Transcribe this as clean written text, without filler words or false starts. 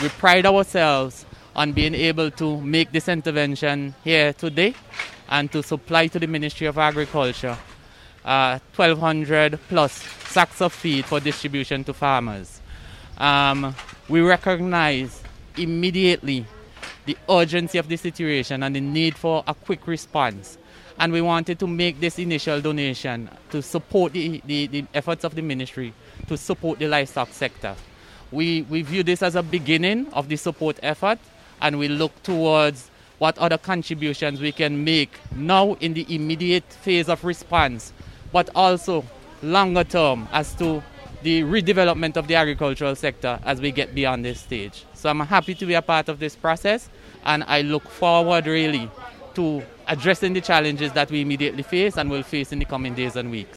We pride ourselves on being able to make this intervention here today and to supply to the Ministry of Agriculture 1,200 plus sacks of feed for distribution to farmers. We recognize immediately the urgency of the situation and the need for a quick response. And we wanted to make this initial donation to support the efforts of the ministry to support the livestock sector. We view this as a beginning of the support effort, and we look towards what other contributions we can make now in the immediate phase of response, but also longer term as to the redevelopment of the agricultural sector as we get beyond this stage. So I'm happy to be a part of this process, and I look forward really to addressing the challenges that we immediately face and will face in the coming days and weeks.